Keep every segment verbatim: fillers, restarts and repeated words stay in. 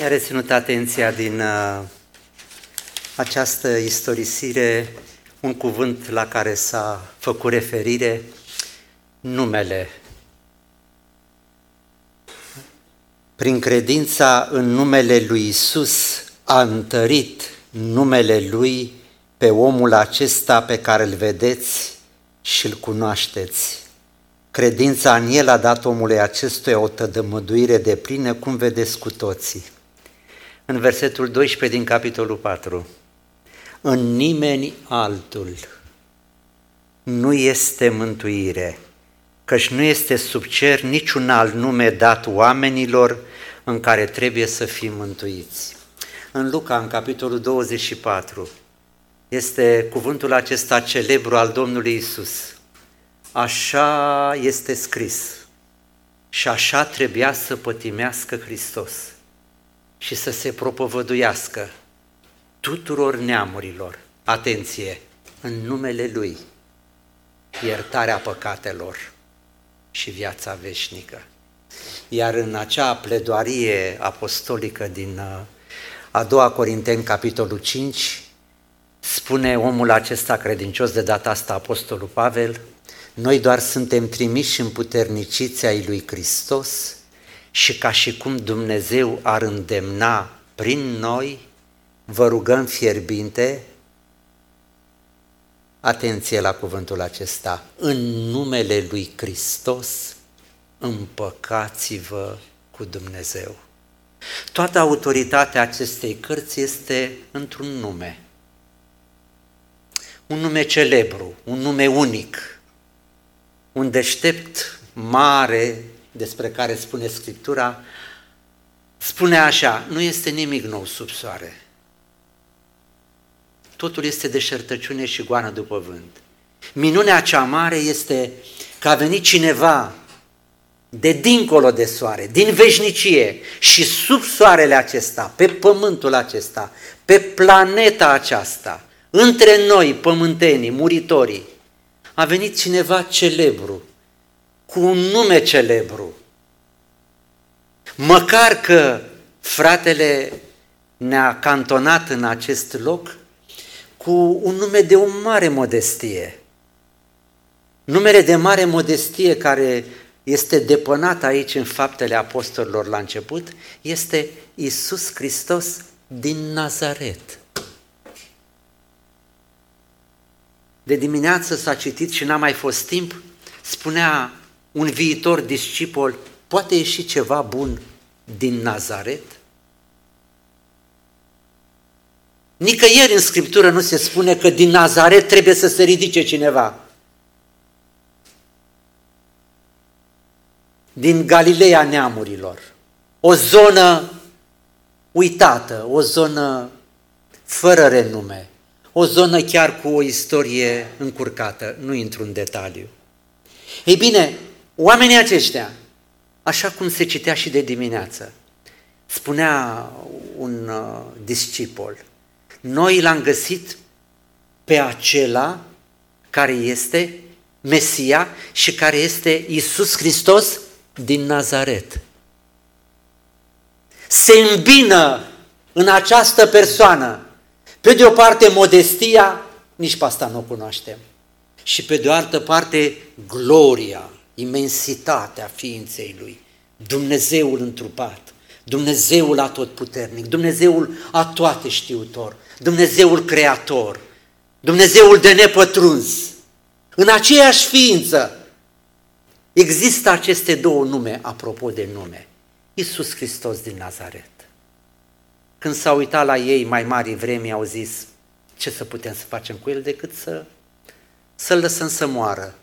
Mi-a reținut atenția din uh, această istorisire un cuvânt la care s-a făcut referire, numele. Prin credința în numele lui Iisus a întărit numele Lui pe omul acesta pe care îl vedeți și îl cunoașteți. Credința în El a dat omului acestuia o tădămăduire deplină, cum vedeți cu toții. În versetul doisprezece din capitolul patru, în nimeni altul nu este mântuire, căci nu este sub cer niciun alt nume dat oamenilor în care trebuie să fim mântuiți. În Luca, în capitolul douăzeci și patru, este cuvântul acesta celebru al Domnului Iisus. Așa este scris și așa trebuia să pătimească Hristos și să se propovăduiască tuturor neamurilor, atenție, în numele Lui, iertarea păcatelor și viața veșnică. Iar în acea pledoarie apostolică din a doua Corinteni, capitolul cinci, spune omul acesta credincios, de data asta apostolul Pavel, noi doar suntem trimiși și împuterniciți ai lui Hristos și ca și cum Dumnezeu ar îndemna prin noi, vă rugăm fierbinte, atenție la cuvântul acesta, în numele lui Hristos împăcați-vă cu Dumnezeu. Toată autoritatea acestei cărți este într-un nume. Un nume celebru, un nume unic, un deștept mare despre care spune Scriptura, spune așa, nu este nimic nou sub soare. Totul este deșertăciune și goană după vânt. Minunea cea mare este că a venit cineva de dincolo de soare, din veșnicie și sub soarele acesta, pe pământul acesta, pe planeta aceasta, între noi, pământenii, muritorii, a venit cineva celebru, cu un nume celebru. Măcar că fratele ne-a cantonat în acest loc cu un nume de o mare modestie. Numele de mare modestie care este depănat aici în Faptele Apostolilor la început este Iisus Hristos din Nazaret. De dimineață s-a citit și n-a mai fost timp, spunea un viitor discipol, poate ieși ceva bun din Nazaret? Nicăieri în Scriptură nu se spune că din Nazaret trebuie să se ridice cineva. Din Galileea neamurilor, o zonă uitată, o zonă fără renume, o zonă chiar cu o istorie încurcată, nu intru în detaliu. Ei bine, oamenii aceștia, așa cum se citea și de dimineață, spunea un uh, discipol, noi l-am găsit pe acela care este Mesia și care este Iisus Hristos din Nazaret. Se îmbină în această persoană, pe de o parte modestia, nici pe asta nu o cunoaștem, și pe de o altă parte gloria, imensitatea ființei Lui, Dumnezeul întrupat, Dumnezeul atotputernic, Dumnezeul atoateștiutor, Dumnezeul creator, Dumnezeul de nepătruns. În aceeași ființă există aceste două nume, apropo de nume, Iisus Hristos din Nazaret. Când s-au uitat la ei mai mari vremi, au zis, ce să putem să facem cu el decât să, să-l lăsăm să moară.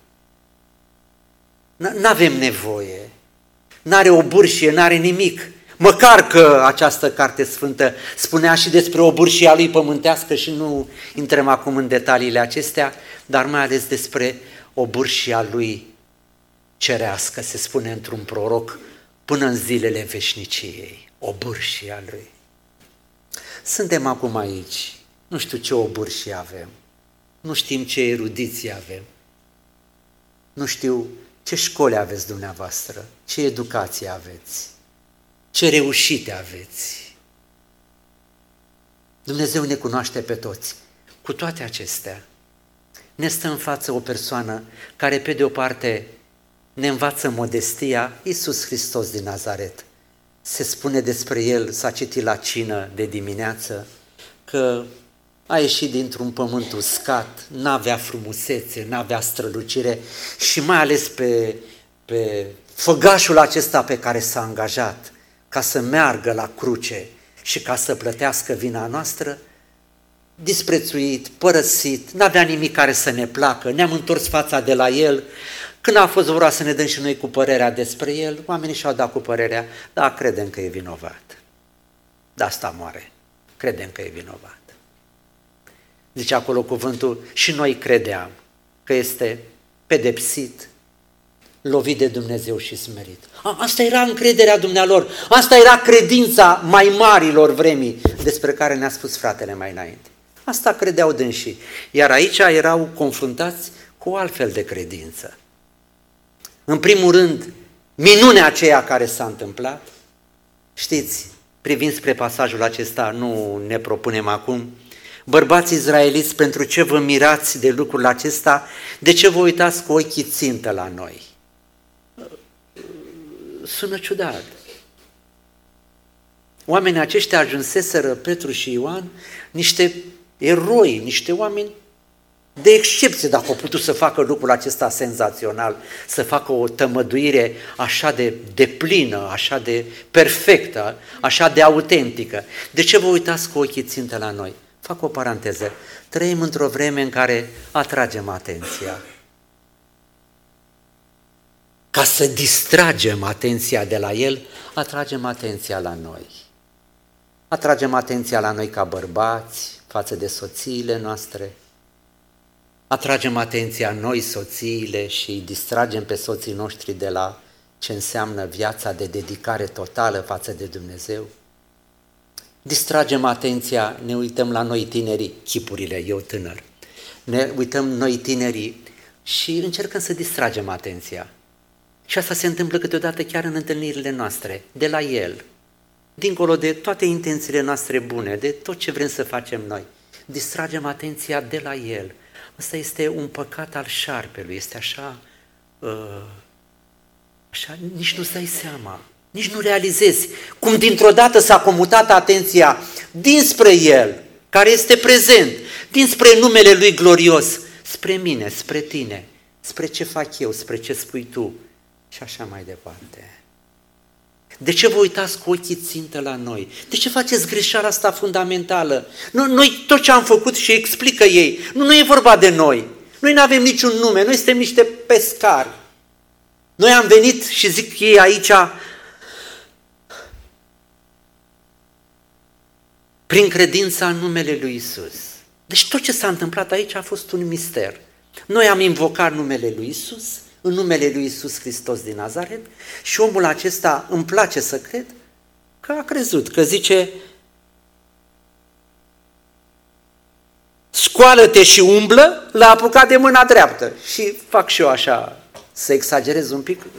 N-avem nevoie, n-are o bârșie, n-are nimic. Măcar că această carte sfântă spunea și despre obârșia lui pământească și nu intrăm acum în detaliile acestea, dar mai ales despre obârșia lui cerească, se spune într-un proroc, până în zilele veșniciei, obârșia lui. Suntem acum aici, nu știu ce obârșie avem, nu știm ce erudiție avem, nu știu ce școli aveți dumneavoastră, ce educație aveți, ce reușite aveți. Dumnezeu ne cunoaște pe toți. Cu toate acestea, ne stă în față o persoană care, pe de o parte, ne învață modestia, Iisus Hristos din Nazaret. Se spune despre El, s-a citit la cină de dimineață, că a ieșit dintr-un pământ uscat, n-avea frumusețe, n-avea strălucire și mai ales pe, pe făgașul acesta pe care s-a angajat ca să meargă la cruce și ca să plătească vina noastră, disprețuit, părăsit, n-avea nimic care să ne placă, ne-am întors fața de la El. Când a fost vorba să ne dăm și noi cu părerea despre El, oamenii și-au dat cu părerea, da, credem că e vinovat. De asta moare, credem că e vinovat. Zice acolo cuvântul, și noi credeam că este pedepsit, lovit de Dumnezeu și smerit. A, asta era încrederea dumnealor, asta era credința mai marilor vremii despre care ne-a spus fratele mai înainte. Asta credeau dânsii, iar aici erau confruntați cu o altfel de credință. În primul rând, minunea aceea care s-a întâmplat, știți, privind spre pasajul acesta, nu ne propunem acum, bărbați izraeliți, pentru ce vă mirați de lucrul acesta, de ce vă uitați cu ochii țintă la noi? Sună ciudat. Oamenii aceștia ajunseseră, Petru și Ioan, niște eroi, niște oameni de excepție, dacă au putut să facă lucrul acesta senzațional, să facă o tămăduire așa de deplină, așa de perfectă, așa de autentică. De ce vă uitați cu ochii țintă la noi? Fac o paranteză. Trăim într-o vreme în care atragem atenția. Ca să distragem atenția de la El, atragem atenția la noi. Atragem atenția la noi ca bărbați, față de soțiile noastre. Atragem atenția noi, soțiile, și îi distragem pe soții noștri de la ce înseamnă viața de dedicare totală față de Dumnezeu. Distragem atenția, ne uităm la noi tinerii, chipurile, eu tânăr, ne uităm noi tinerii și încercăm să distragem atenția. Și asta se întâmplă câteodată chiar în întâlnirile noastre, de la El, dincolo de toate intențiile noastre bune, de tot ce vrem să facem noi. Distragem atenția de la El. Asta este un păcat al șarpelui, este așa, uh, așa, nici nu-ți dai seama, nici nu realizezi cum dintr-o dată s-a comutat atenția dinspre El, care este prezent, dinspre numele Lui glorios, spre mine, spre tine, spre ce fac eu, spre ce spui tu și așa mai departe. De ce vă uitați cu ochii țintă la noi? De ce faceți greșeala asta fundamentală? Noi tot ce am făcut și explică ei, nu, nu e vorba de noi. Noi nu avem niciun nume, noi suntem niște pescari. Noi am venit și zic ei aici, prin credința în numele lui Isus. Deci tot ce s-a întâmplat aici a fost un mister. Noi am invocat numele lui Isus, în numele lui Iisus Hristos din Nazaret, și omul acesta, îmi place să cred, că a crezut, că zice, scoală-te și umblă, l-a apucat de mâna dreaptă. Și fac și eu așa, să exagerez un pic,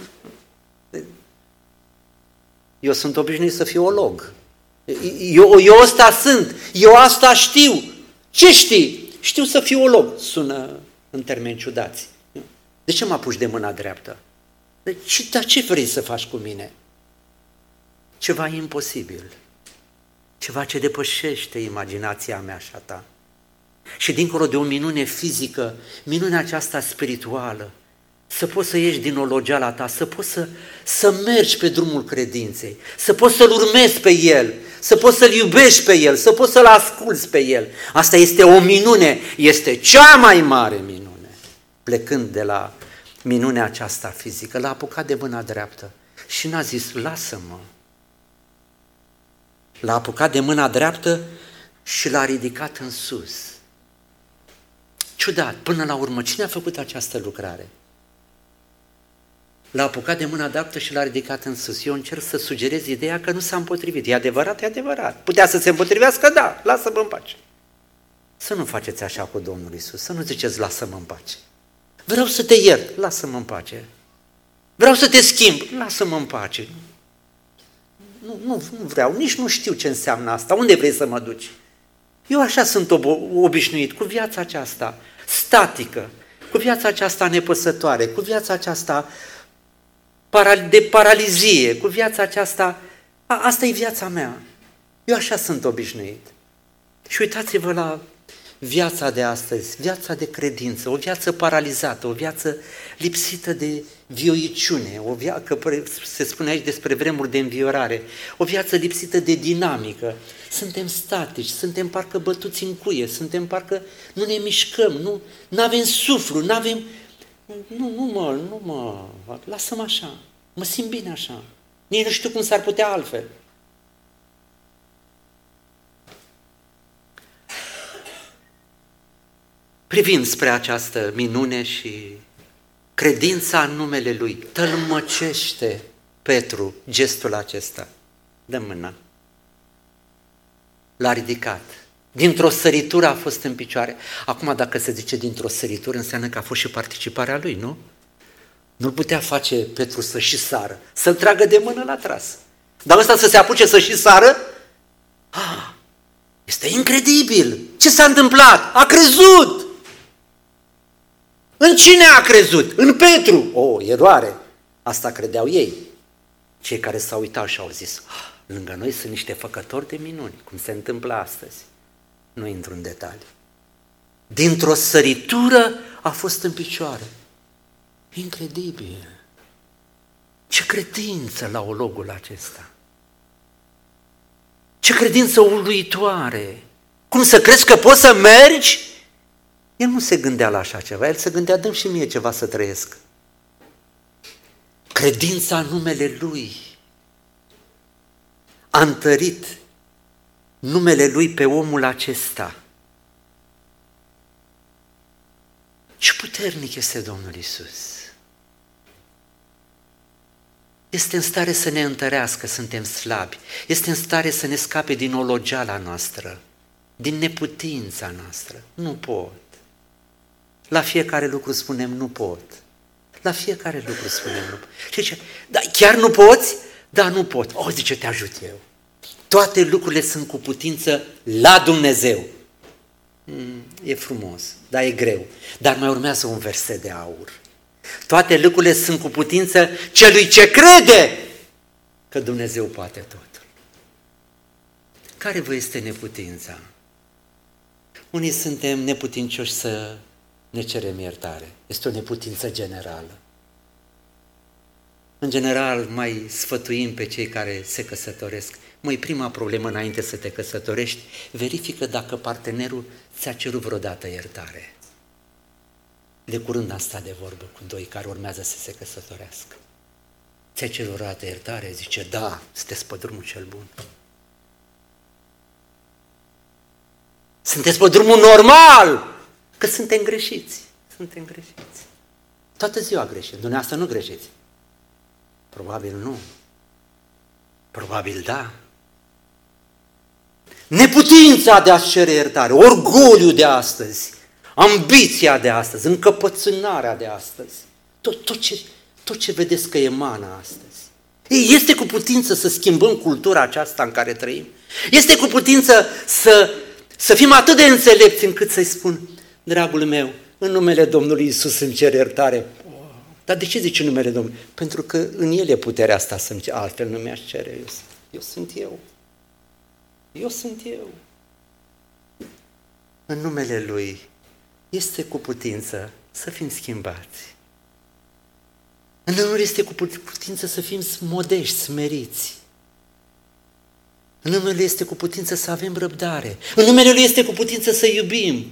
eu sunt obișnuit să fiu olog. Eu, eu ăsta sunt, eu asta știu. Ce știi? Știu să fiu olog. Sună în termeni ciudați. De ce mă apuci de mâna dreaptă? Deci, dar ce vrei să faci cu mine? Ceva imposibil. Ceva ce depășește imaginația mea și a ta. Și dincolo de o minune fizică, minunea aceasta spirituală, să poți să ieși din ologeala ta, să poți să, să mergi pe drumul credinței, să poți să-L urmezi pe El, să poți să-L iubești pe El, să poți să-L asculți pe El. Asta este o minune, este cea mai mare minune. Plecând de la minunea aceasta fizică, l-a apucat de mâna dreaptă și n-a zis, lasă-mă. L-a apucat de mâna dreaptă și l-a ridicat în sus. Ciudat, până la urmă, cine a făcut această lucrare? L-a apucat de mâna dreaptă și l-a ridicat în sus. Eu încerc să sugerez ideea că nu s-a împotrivit. E adevărat? E adevărat. Putea să se împotrivească? Da, lasă-mă în pace. Să nu faceți așa cu Domnul Iisus, să nu ziceți lasă-mă în pace. Vreau să te iert, lasă-mă în pace. Vreau să te schimb, lasă-mă în pace. Nu, nu, nu vreau, nici nu știu ce înseamnă asta. Unde vrei să mă duci? Eu așa sunt obișnuit cu viața aceasta statică, cu viața aceasta nepăsătoare, cu viața aceasta de paralizie, cu viața aceasta, a, asta e viața mea. Eu așa sunt obișnuit. Și uitați-vă la viața de astăzi, viața de credință, o viață paralizată, o viață lipsită de vioiciune, o viață, că se spune aici despre vremuri de înviorare, o viață lipsită de dinamică. Suntem statici, suntem parcă bătuți în cuie, suntem parcă nu ne mișcăm, nu avem suflu, nu avem... Nu, nu mă, nu mă, lasă-mă așa, mă simt bine așa. Nici nu știu cum s-ar putea altfel. Privind spre această minune și credința în numele Lui, tălmăcește Petru gestul acesta. Dă mâna. L-a ridicat. Dintr-o săritură a fost în picioare. Acum, dacă se zice dintr-o săritură, înseamnă că a fost și participarea lui, nu? Nu-l putea face Petru să și sară, să-l tragă de mână la tras. Dar ăsta să se apuce să și sară? Ah, este incredibil! Ce s-a întâmplat? A crezut! În cine a crezut? În Petru! O, oh, eroare! Asta credeau ei. Cei care s-au uitat și au zis, ah, lângă noi sunt niște făcători de minuni, cum se întâmplă astăzi. Nu intru în detalii. Dintr-o săritură a fost în picioare. Incredibil! Ce credință la ologul acesta! Ce credință uluitoare! Cum să crezi că poți să mergi? El nu se gândea la așa ceva, el se gândea, dă-mi și mie ceva să trăiesc. Credința în numele Lui a întărit numele Lui pe omul acesta. Ce puternic este Domnul Iisus! Este în stare să ne întărească, suntem slabi. Este în stare să ne scape din ologeala noastră, din neputința noastră. Nu pot. La fiecare lucru spunem nu pot. La fiecare lucru spunem nu pot. Și zice, da, chiar nu poți? Da, nu pot. O, zice, te ajut eu. Toate lucrurile sunt cu putință la Dumnezeu. Mm, e frumos, dar e greu. Dar mai urmează un verset de aur. Toate lucrurile sunt cu putință celui ce crede că Dumnezeu poate totul. Care vă este neputința? Unii suntem neputincioși să ne cerem iertare. Este o neputință generală. În general, mai sfătuim pe cei care se căsătoresc. Măi, prima problemă înainte să te căsătorești, verifică dacă partenerul ți-a cerut vreodată iertare. De curând am stat de vorbă cu doi care urmează să se căsătorească. Ți-ai cerut vreodată iertare? Zice, da, sunteți pe drumul cel bun. Sunteți pe drumul normal, că suntem greșiți. Suntem greșiți. Toată ziua greșim. Dumneavoastră nu greșiți. Probabil nu. Probabil da. Neputința de a-ți cere iertare, orgoliul de astăzi, ambiția de astăzi, încăpățânarea de astăzi, tot, tot, ce, tot ce vedeți că emană astăzi. Ei, este cu putință să schimbăm cultura aceasta în care trăim? Este cu putință să, să fim atât de înțelepți încât să-i spun, dragul meu, în numele Domnului Iisus îmi cer iertare. Dar de ce zice numele Domnului? Pentru că în El e puterea asta să-mi cer, altfel nu mi-aș cere. Eu, eu sunt eu. Eu sunt eu. În numele Lui este cu putință să fim schimbați. În numele Lui este cu putință să fim modești, smeriți. În numele Lui este cu putință să avem răbdare. În numele Lui este cu putință să iubim.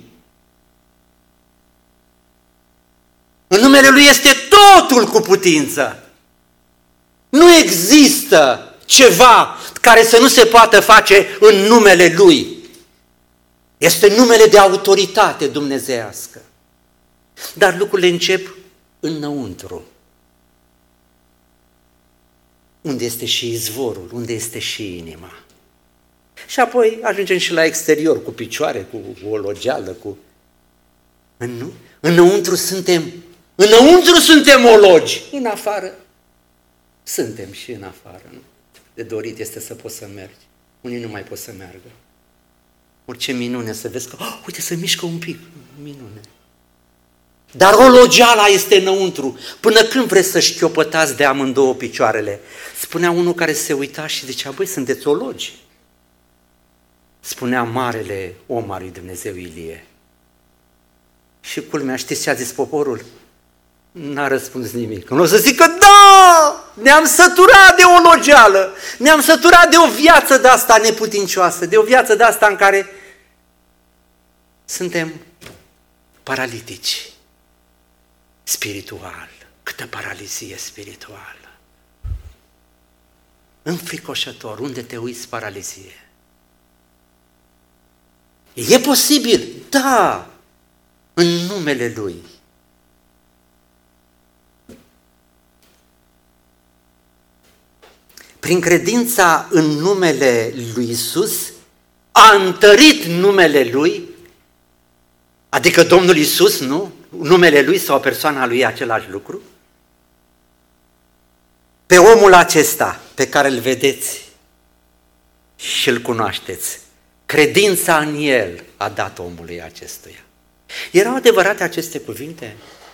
În numele Lui este totul cu putință. Nu există ceva care să nu se poată face în numele Lui. Este numele de autoritate dumnezeiască. Dar lucrurile încep înăuntru. Unde este și izvorul, unde este și inima. Și apoi ajungem și la exterior, cu picioare, cu o logeală, cu... În, înăuntru suntem, înăuntru suntem ologi, în afară suntem și în afară. Nu? De dorit este să poți să mergi. Unii nu mai pot să meargă. Orice minune să vezi că, oh, uite, se mișcă un pic, minune. Dar ologeala este înăuntru. Până când vreți să șchiopătați de amândouă picioarele? Spunea unul care se uita și zicea, băi, sunteți ologi. Spunea marele om al lui Dumnezeu Ilie. Și culmea, știți ce a zis poporul? N-a răspuns nimic. Nu o să zică, da, ne-am săturat de ologeală, ne-am săturat de o viață de asta neputincioasă, de o viață de asta în care suntem paralitici spiritual. Câtă paralizie spirituală. Înfricoșător, unde te uiți, paralizie. E posibil, da, în numele Lui. Prin credința în numele Lui Iisus, a întărit numele Lui, adică Domnul Iisus, nu? Numele Lui sau persoana Lui e același lucru. Pe omul acesta pe care îl vedeți și îl cunoașteți, credința în El a dat omului acestuia. Erau adevărate aceste cuvinte?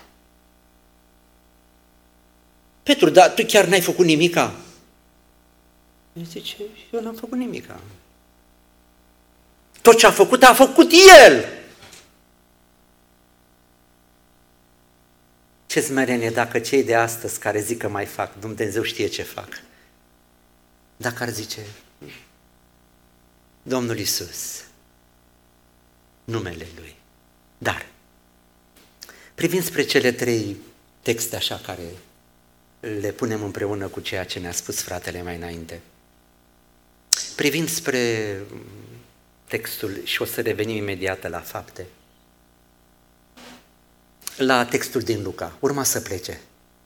Petru, dar tu chiar n-ai făcut nimica? El zice, eu n-am făcut nimica. Tot ce a făcut, a făcut El. Ce smerenie dacă cei de astăzi care zic că mai fac, Dumnezeu știe ce fac. Dacă ar zice, Domnul Iisus, numele Lui. Dar, privind spre cele trei texte așa care le punem împreună cu ceea ce ne-a spus fratele mai înainte, privind spre textul, și o să revenim imediat la fapte, la textul din Luca, urma să plece.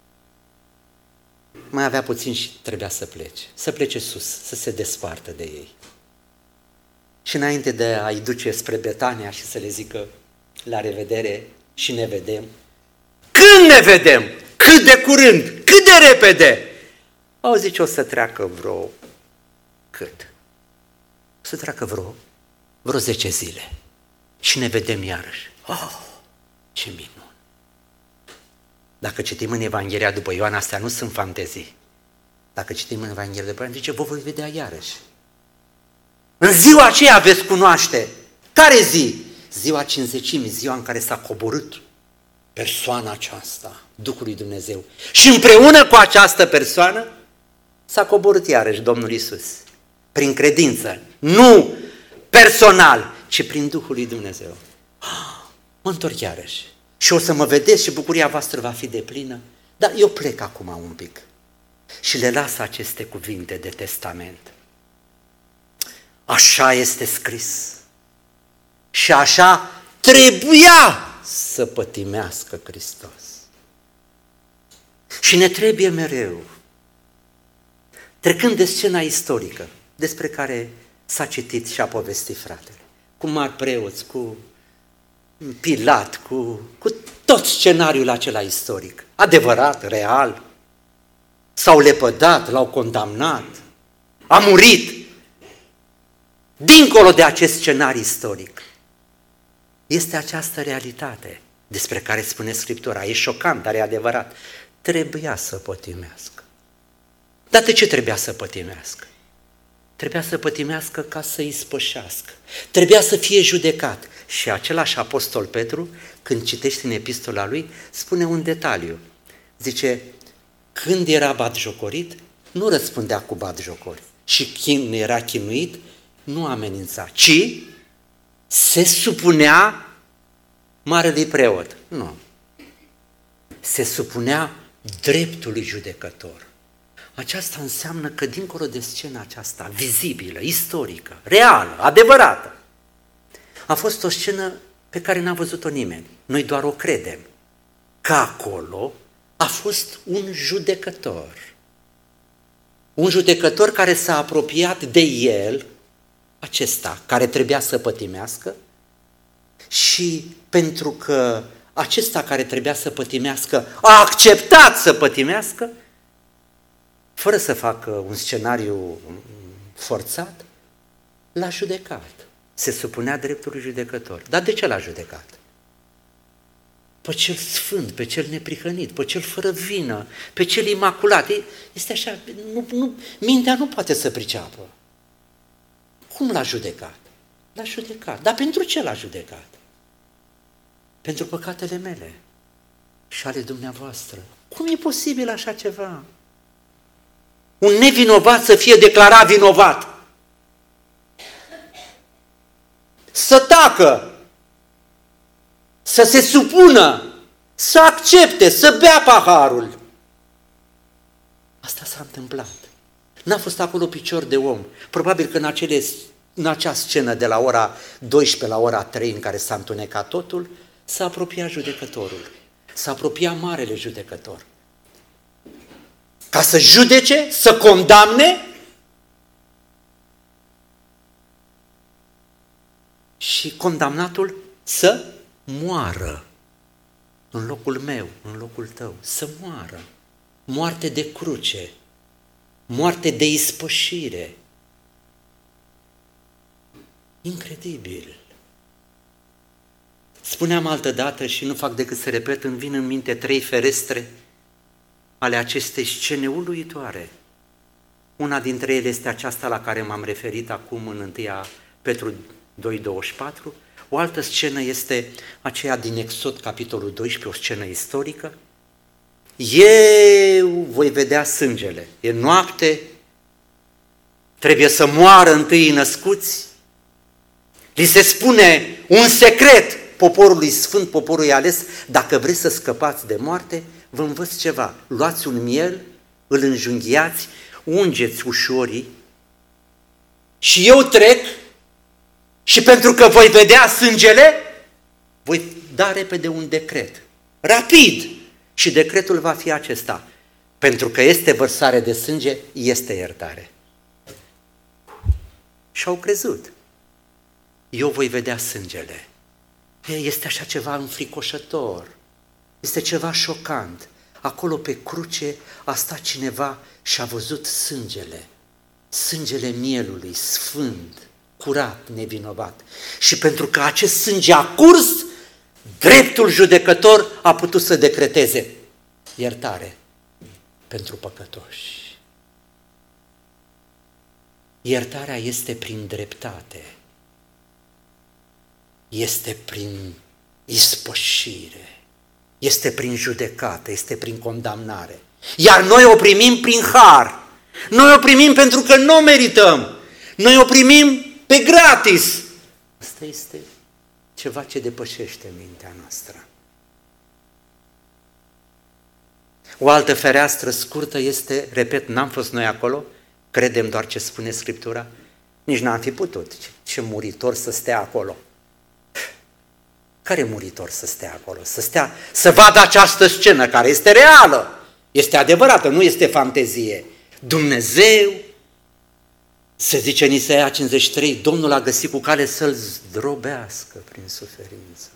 Mai avea puțin și trebuia să plece. Să plece sus, să se despartă de ei. Și înainte de a-i duce spre Betania și să le zică la revedere și ne vedem, când ne vedem? Cât de curând? Cât de repede? Au zis, o să treacă vreo cât? O să treacă vreo, vreo zece zile și ne vedem iarăși. Oh, ce minune! Dacă citim în Evanghelia după Ioan, astea nu sunt fantezii. Dacă citim în Evanghelia după Ioan, zice, vă voi vedea iarăși. În ziua aceea veți cunoaște. Care zi? Ziua cincizecimii, ziua în care s-a coborât persoana aceasta, Duhul lui Dumnezeu. Și împreună cu această persoană s-a coborât iarăși Domnul Iisus. Prin credință, nu personal, ci prin Duhul lui Dumnezeu. Mă întorc iarăși și o să mă vedeți și bucuria voastră va fi deplină. Dar eu plec acum un pic și le las aceste cuvinte de testament. Așa este scris și așa trebuia să pătimească Hristos. Și ne trebuie mereu, trecând de scena istorică despre care s-a citit și a povestit fratele, cu mari preoți, cu Pilat, cu, cu tot scenariul acela istoric, adevărat, real, s-au lepădat, l-au condamnat, a murit. Dincolo de acest scenariu istoric, este această realitate despre care spune Scriptura. E șocant, dar e adevărat. Trebuia să pătimească. Dar de ce trebuia să pătimească? Trebuia să pătimească ca să îi spășească. Trebuia să fie judecat. Și același apostol Petru, când citești în epistola lui, spune un detaliu. Zice, când era batjocorit, nu răspundea cu batjocori. Și când era chinuit, nu amenința, ci se supunea marelui preot. Nu. Se supunea dreptului judecător. Aceasta înseamnă că dincolo de scena aceasta, vizibilă, istorică, reală, adevărată, a fost o scenă pe care n-a văzut-o nimeni. Noi doar o credem. Că acolo a fost un judecător. Un judecător care s-a apropiat de el, acesta care trebuia să pătimească, și pentru că acesta care trebuia să pătimească a acceptat să pătimească, fără să facă un scenariu forțat, l-a judecat. se supunea dreptului judecător. Dar de ce l-a judecat? Pe cel sfânt, pe cel neprihănit, pe cel fără vină, pe cel imaculat. Este așa, nu, nu, mintea nu poate să priceapă. Cum l-a judecat? L-a judecat. Dar pentru ce l-a judecat? Pentru păcatele mele și ale dumneavoastră. Cum e posibil așa ceva? Un nevinovat să fie declarat vinovat. Să tacă, să se supună, să accepte, să bea paharul. Asta s-a întâmplat. N-a fost acolo picior de om. Probabil că în, acele, în acea scenă de la ora douăsprezece la ora trei în care s-a întunecat totul, s-a apropiat judecătorul. S-a apropiat marele judecător. Ca să judece, să condamne și condamnatul să moară în locul meu, în locul tău, să moară. Moarte de cruce, moarte de ispășire. Incredibil. Spuneam altădată și nu fac decât să repet, îmi vin în minte trei ferestre ale acestei scene uluitoare. Una dintre ele este aceasta la care m-am referit acum în întâia Petru doi douăzeci și patru. O altă scenă este aceea din Exod, capitolul doisprezece, o scenă istorică. Eu voi vedea sângele. E noapte, trebuie să moară întâi născuți. Li se spune un secret poporului sfânt, poporului ales, dacă vreți să scăpați de moarte, vă învăț ceva. Luați un miel, îl înjunghiați, ungeți ușorii și eu trec și pentru că voi vedea sângele, voi da repede un decret. Rapid! Și decretul va fi acesta. Pentru că este vărsare de sânge, este iertare. Și au crezut. Eu voi vedea sângele. Este așa ceva înfricoșător. Este ceva șocant. Acolo pe cruce a stat cineva și a văzut sângele. Sângele mielului, sfânt, curat, nevinovat. Și pentru că acest sânge a curs, dreptul judecător a putut să decreteze iertare pentru păcătoși. Iertarea este prin dreptate, este prin ispășire, este prin judecată, este prin condamnare. Iar noi o primim prin har. Noi o primim pentru că nu o merităm. Noi o primim pe gratis. Asta este ceva ce depășește mintea noastră. O altă fereastră scurtă este, repet, n-am fost noi acolo, credem doar ce spune Scriptura, nici n-am fi putut. Ce muritor să stea acolo. Care muritor să stea acolo? Să stea, să vadă această scenă care este reală, este adevărată, nu este fantezie. Dumnezeu, se zice în Isaia cincizeci și trei, Domnul a găsit cu cale să-l zdrobească prin suferință.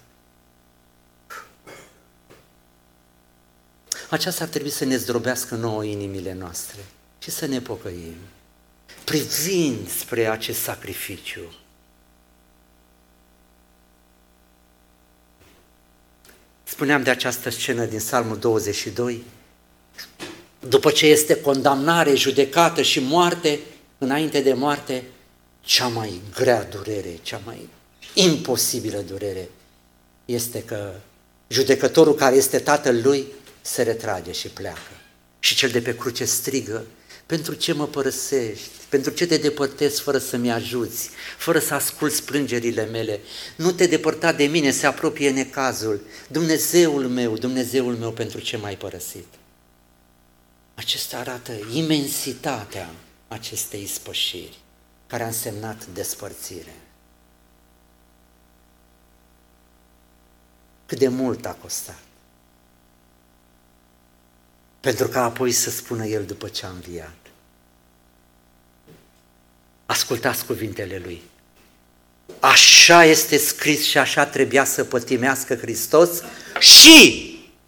Aceasta ar trebui să ne zdrobească nouă inimile noastre și să ne pocăim, privind spre acest sacrificiu. Spuneam de această scenă din Psalmul douăzeci și doi, după ce este condamnare, judecată și moarte, înainte de moarte, cea mai grea durere, cea mai imposibilă durere este că judecătorul care este tatăl lui se retrage și pleacă. Și cel de pe cruce strigă, pentru ce mă părăsești? Pentru ce te depărtezi fără să-mi ajuți? Fără să asculți plângerile mele? Nu te depărta de mine, se apropie necazul. Dumnezeul meu, Dumnezeul meu, pentru ce m-ai părăsit? Acesta arată imensitatea acestei ispășiri, care a însemnat despărțire. Cât de mult a costat. Pentru că apoi să spună el după ce a înviat. Ascultați cuvintele lui. Așa este scris și așa trebuia să pătimească Hristos și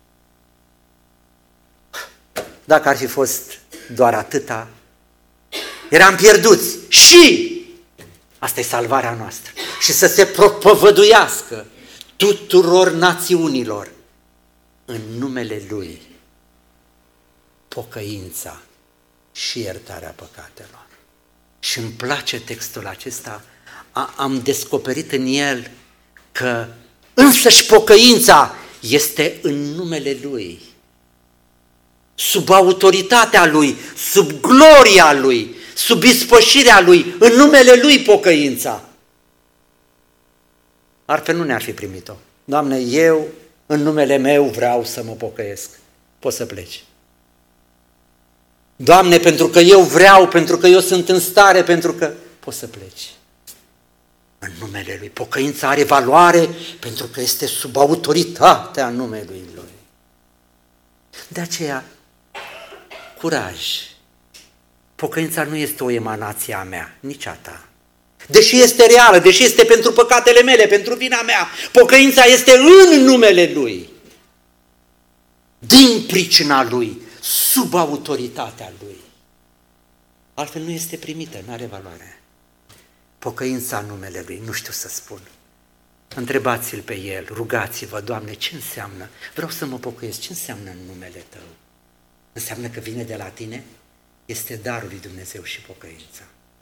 dacă ar fi fost doar atâta, eram pierduți și asta e salvarea noastră. și să se propovăduiască tuturor națiunilor în numele Lui pocăința și iertarea păcatelor. Și îmi place textul acesta, A, am descoperit în el că însăși pocăința este în numele Lui, sub autoritatea Lui, sub gloria Lui, sub ispășirea Lui, în numele Lui pocăința. Altfel nu ne-ar fi primit-o. Doamne, eu în numele meu vreau să mă pocăiesc. Poți să pleci. Doamne, pentru că eu vreau, pentru că eu sunt în stare, pentru că... Poți să pleci. În numele Lui. Pocăința are valoare pentru că este sub autoritatea numelui Lui. De aceea, curaj. Pocăința nu este o emanație a mea, nici a ta. Deși este reală, deși este pentru păcatele mele, pentru vina mea, pocăința este în numele Lui. Din pricina Lui, sub autoritatea Lui. Altfel nu este primită, nu are valoare. Pocăința în numele Lui, nu știu să spun. Întrebați-L pe El, rugați-vă, Doamne, ce înseamnă? Vreau să mă pocăiesc, ce înseamnă în numele Tău? Înseamnă că vine de la Tine? Este darul lui Dumnezeu și pocăința.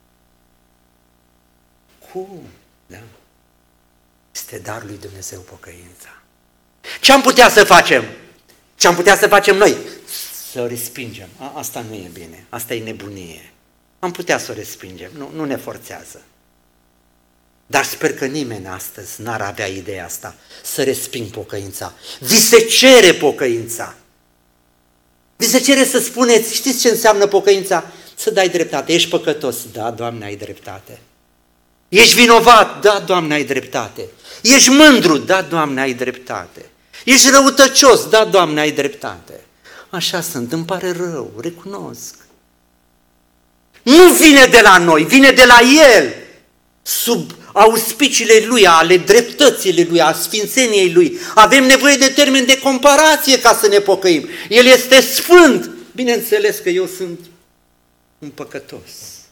Cum? Da? Este darul lui Dumnezeu pocăința. Ce am putea să facem? Ce am putea să facem noi? Să o respingem. A, asta nu e bine, asta e nebunie. Am putea să o respingem, nu, nu ne forțează. Dar sper că nimeni astăzi n-ar avea ideea asta, să resping pocăința. Vi se cere pocăința. Vi se cere să spuneți, știți ce înseamnă pocăința? Să dai dreptate. Ești păcătos? Da, Doamne, ai dreptate. Ești vinovat? Da, Doamne, ai dreptate. Ești mândru? Da, Doamne, ai dreptate. Ești răutăcios? Da, Doamne, ai dreptate. Așa sunt, îmi pare rău, recunosc. Nu vine de la noi, vine de la El, sub auspiciile Lui, ale dreptățile Lui, a sfințeniei Lui. Avem nevoie de termen de comparație ca să ne pocăim. El este sfânt. Bineînțeles că eu sunt un păcătos.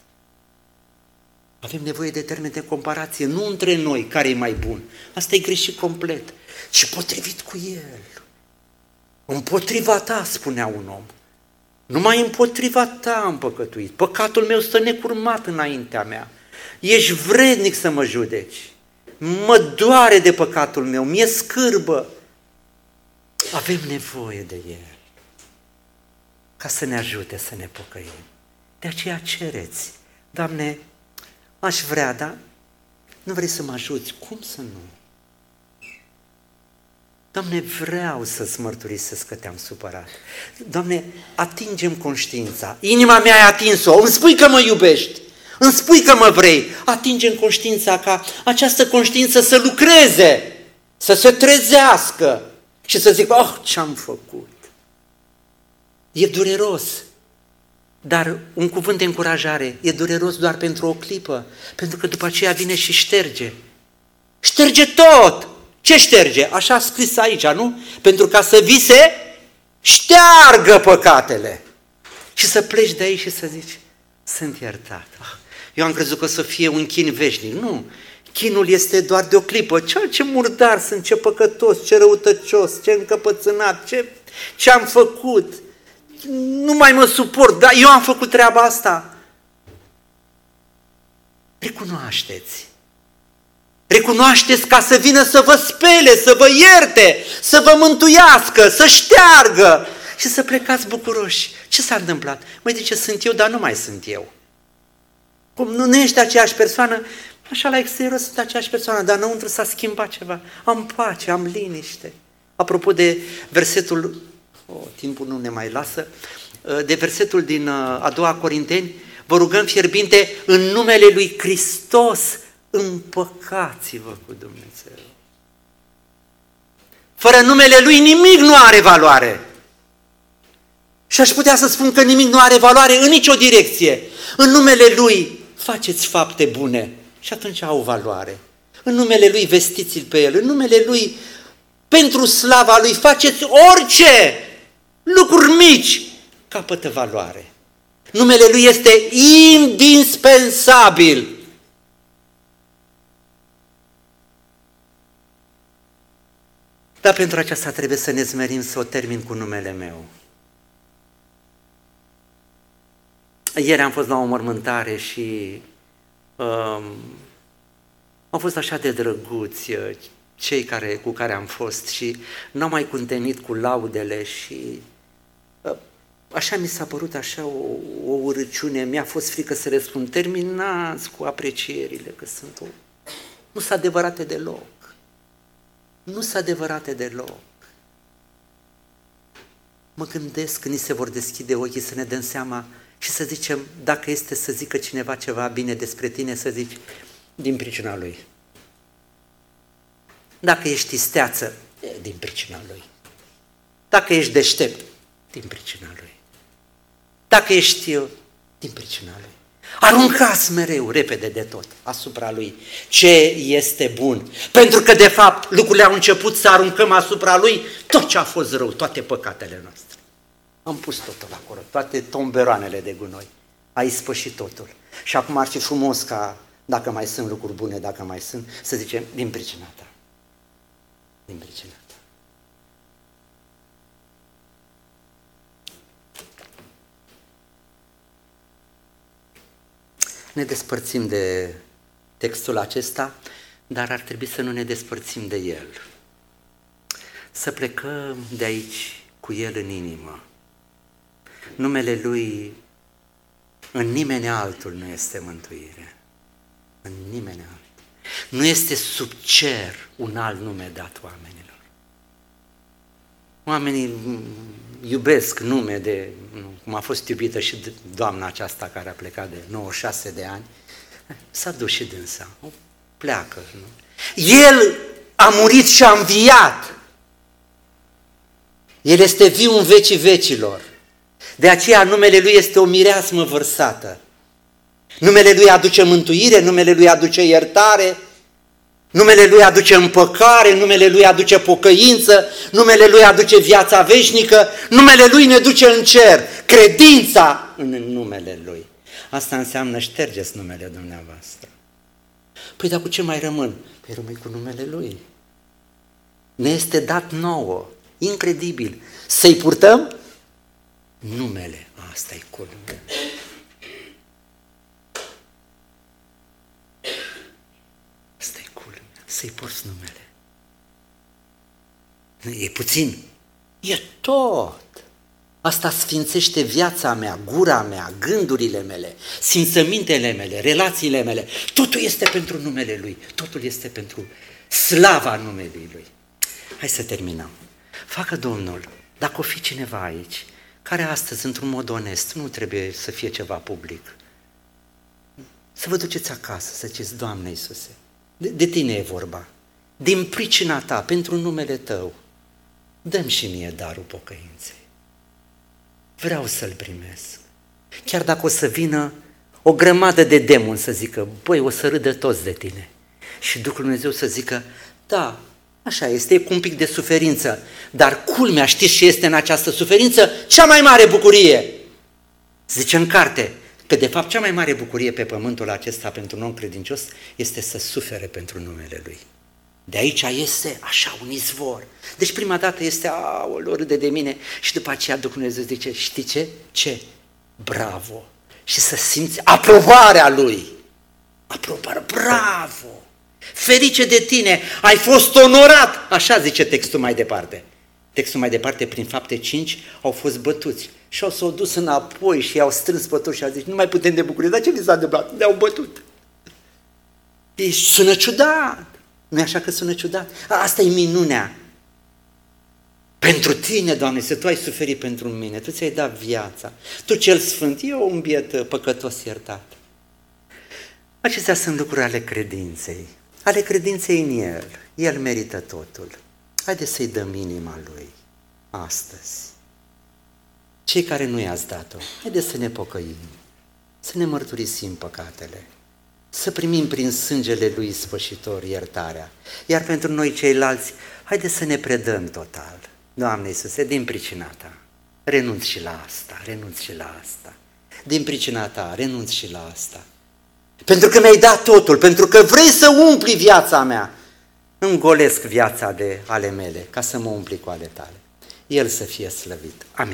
Avem nevoie de termen de comparație, nu între noi care e mai bun. Asta e greșit complet, ci potrivit cu El. Împotriva ta, spunea un om. Numai împotriva ta am păcătuit. Păcatul meu stă necurmat înaintea mea. Ești vrednic să mă judeci. Mă doare de păcatul meu, mi-e scârbă. Avem nevoie de El ca să ne ajute să ne pocăim. De aceea cereți, Doamne, aș vrea, dar nu vrei să mă ajuți? Cum să nu? Doamne, vreau să-ți mărturisesc că te-am supărat. Doamne, atingem conștiința. Inima mea ai atins-o. Îmi spui că mă iubești. Îmi spui că mă vrei. Atingem conștiința ca această conștiință să lucreze, să se trezească și să zic, oh, ce-am făcut. E dureros, dar un cuvânt de încurajare, e dureros doar pentru o clipă, pentru că după aceea vine și șterge. Șterge tot! Ce șterge? Așa a scris aici, nu? Pentru ca să vi se șteargă păcatele. Și să pleci de aici și să zici, sunt iertat. Eu am crezut că o să fie un chin veșnic. Nu, chinul este doar de o clipă. Ce, ce murdar sunt, ce păcătos, ce răutăcios, ce încăpățânat, ce, ce am făcut. Nu mai mă suport, dar eu am făcut treaba asta. Recunoașteți. Recunoașteți ca să vină să vă spele, să vă ierte, să vă mântuiască, să șteargă și să plecați bucuroși. Ce s-a întâmplat? Măi, de ce sunt eu, dar nu mai sunt eu? Cum nu, nu ești aceeași persoană? Așa la exterior sunt aceeași persoană, dar înăuntru s-a schimbat ceva. Am pace, am liniște. Apropo de versetul, oh, timpul nu ne mai lasă, de versetul din a doua Corinteni, vă rugăm fierbinte în numele lui Hristos, împăcați-vă cu Dumnezeu. Fără numele Lui nimic nu are valoare. Și aș putea să spun că nimic nu are valoare în nicio direcție. În numele Lui faceți fapte bune și atunci au valoare. În numele Lui vestiți-L pe El. În numele Lui, pentru slava Lui, faceți orice lucruri mici capătă valoare. Numele Lui este indispensabil. Dar pentru aceasta trebuie să ne smerim, să o termin cu numele meu. Ieri am fost la o mormântare și um, au fost așa de drăguți cei care, cu care am fost și n-am mai contenit cu laudele și uh, așa mi s-a părut așa o, o urăciune, mi-a fost frică să răspund, terminați cu aprecierile, că sunt o... nu sunt adevărate deloc. Nu sunt adevărate deloc. Mă gândesc că ni se vor deschide ochii să ne dăm seama și să zicem, dacă este să zică cineva ceva bine despre tine, să zici, din pricina lui. Dacă ești isteață, din pricina lui. Dacă ești deștept, din pricina lui. Dacă ești eu, din pricina lui. Aruncați mereu, repede de tot, asupra lui ce este bun. Pentru că, de fapt, lucrurile au început să aruncăm asupra lui tot ce a fost rău, toate păcatele noastre. Am pus totul acolo, toate tomberoanele de gunoi. A ispășit totul. Și acum ar fi frumos ca, dacă mai sunt lucruri bune, dacă mai sunt, să zicem, din pricina ta. Din pricina ta. Ne despărțim de textul acesta, dar ar trebui să nu ne despărțim de el. Să plecăm de aici cu el în inimă. Numele lui în nimeni altul nu este mântuire. În nimeni altul. Nu este sub cer un alt nume dat oamenilor. Oamenii iubesc nume de, cum a fost iubită și doamna aceasta care a plecat de nouăzeci și șase de ani, s-a dus și dânsa, pleacă. Nu? El a murit și a înviat. El este viu în vecii vecilor. De aceea numele Lui este o mireasmă vărsată. Numele Lui aduce mântuire, numele Lui aduce iertare, numele Lui aduce împăcare, numele Lui aduce pocăință, numele Lui aduce viața veșnică, numele Lui ne duce în cer, credința în numele Lui. Asta înseamnă ștergeți numele dumneavoastră. Păi dar cu ce mai rămân? Păi rămâi cu numele Lui. Ne este dat nouă, incredibil, să-i purtăm numele. Asta e culmea. Asta e culmea. Să-i porți numele. E puțin. E tot. Asta sfințește viața mea, gura mea, gândurile mele, simțămintele mele, relațiile mele. Totul este pentru numele Lui. Totul este pentru slava numelui Lui. Hai să terminăm. Facă Domnul, dacă o fi cineva aici, care astăzi, într-un mod onest, nu trebuie să fie ceva public, să vă duceți acasă, să ziceți, Doamne Iisuse, de, de Tine e vorba, din pricina Ta, pentru numele Tău, dă-mi și mie darul pocăinței. Vreau să-L primesc. Chiar dacă o să vină o grămadă de demoni să zică, băi, o să râdă toți de Tine. Și Duhul Dumnezeu să zică, da, așa este, e cu un pic de suferință, dar culmea, știți ce este în această suferință? Cea mai mare bucurie. Zice în carte că de fapt cea mai mare bucurie pe pământul acesta pentru un om credincios este să sufere pentru numele Lui. De aici este așa un izvor. Deci prima dată este, aoleu, râde de mine, și după aceea Duhul Dumnezeu zice, știi ce? Ce? Bravo! Și să simți aprobarea Lui. Aprobare, bravo! Ferice de tine, ai fost onorat! Așa zice textul mai departe. Textul mai departe, prin Fapte cinci, au fost bătuți și au s-au dus înapoi și i-au strâns pe toți și au zis, nu mai putem de bucurie, dar ce vi s-a întâmplat? Ne-au bătut. E, sună ciudat. Nu e așa că sună ciudat? Asta e minunea. Pentru tine, Doamne, să Tu ai suferit pentru mine, Tu ți-ai dat viața, Tu cel sfânt, eu un biet păcătos iertat. Acestea sunt lucruri ale credinței, ale credinței în El. El merită totul. Haideți să-i dăm inima Lui astăzi. Cei care nu i-ați dat-o, haideți să ne pocăim, să ne mărturisim păcatele, să primim prin sângele Lui ispășitor iertarea. Iar pentru noi ceilalți, haideți să ne predăm total. Doamne Iisuse, din pricina Ta, renunț și la asta, renunț și la asta. Din pricina Ta, renunț și la asta. Pentru că mi-ai dat totul, pentru că vrei să umpli viața mea. îmi golesc viața de ale mele ca să mă umpli cu ale tale. El să fie slăvit. Amin.